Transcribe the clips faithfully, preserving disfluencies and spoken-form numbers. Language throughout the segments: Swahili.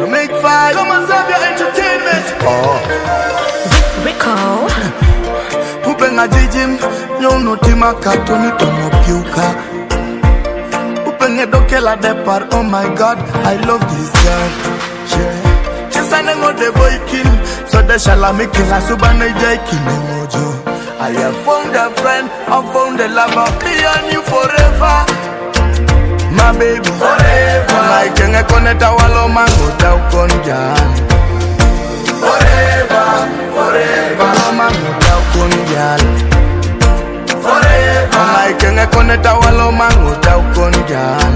to make five. Come and serve your entertainment. Oh, Rico. Upenga jijim, nyono tima katoni tomo piuka. Upenge dokela depar, oh my God, I love this girl. Yeah. Chisane ngode boy kin, so de shalami kila subane jai kimojo. I have found a friend, I found a lover, me and you forever. My baby, forever. I can't connect our love, man, without conjan. Forever, forever, man, without conjan. Forever, I can't connect our love, man, without conjan.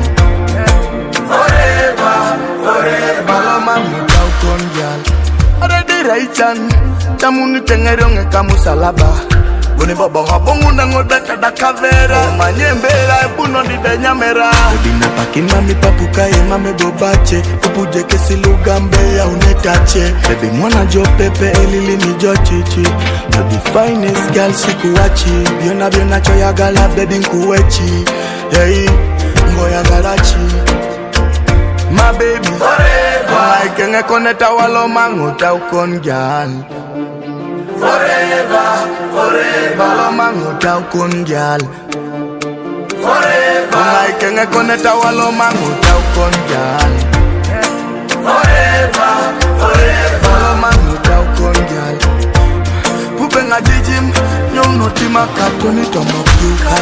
Forever, forever, man, without conjan. Already right, and Tamuni Tengerong Kamusalaba. Goni baba ngabongu na ngobeka da kavera manyembera buno di benyamera bina pakima mi papuka e mame bobache upuje kesiluga mbeya unetache baby mwana jo pepe elili ni jo chichi you the finest girl sikuwachi biona biona choya gala baby nkuwechi hey ngoya galachi my baby forever I can't connect our love mangota ukon girl. Forever, forever, loma ngota ukon gyal. Forever, I can't connect our loma ngota ukon gyal. Forever, forever, loma ngota ukon gyal. Upenga jijim, nyong notima katoni tomo piuka.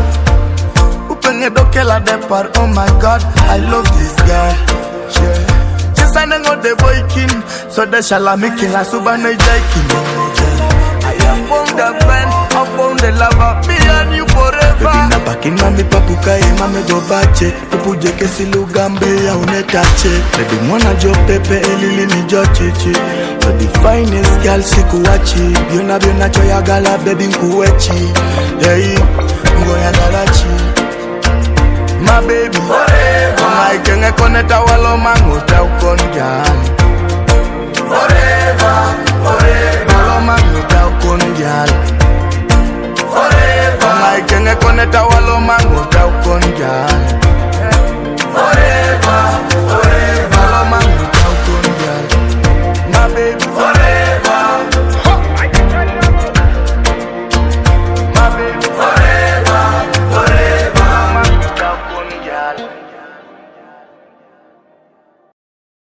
Upenge dokela depar, oh my God, I love this girl. Yeah. Chisane ngode boy kin, so de shalami kila subane jai kimojo. I found a friend, I found a lover, me and you forever. Baby na bakin mami papuka e mame dobache upuje kesiluga mbeya unetache baby mwana jo pepe elili ni jo chichi you the finest girl sikuwachi biona biona choya gala baby nkuwechi hey ngoya galachi my baby forever I can't connect our love mangota ukon gyal.